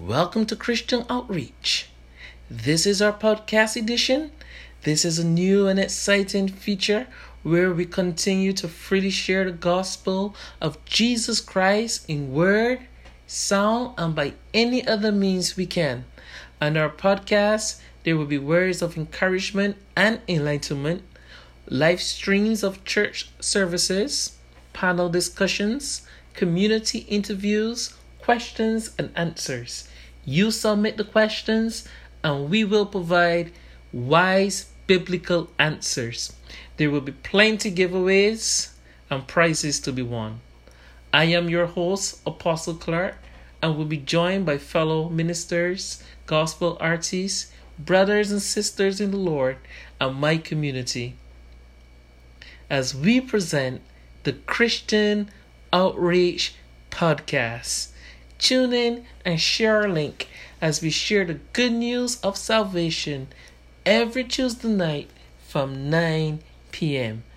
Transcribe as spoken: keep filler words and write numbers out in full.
Welcome to Christian Outreach. This is our podcast edition. This is a new and exciting feature where we continue to freely share the gospel of Jesus Christ in word, sound, and by any other means we can. On our podcast, there will be words of encouragement and enlightenment, live streams of church services, panel discussions, community interviews, questions and answers. You submit the questions and we will provide wise biblical answers. There will be plenty giveaways and prizes to be won. I am your host, Apostle Clark, and will be joined by fellow ministers, gospel artists, brothers and sisters in the Lord, and my community as we present the Christian Outreach Podcast. Tune in and share our link as we share the good news of salvation every Tuesday night from nine p.m.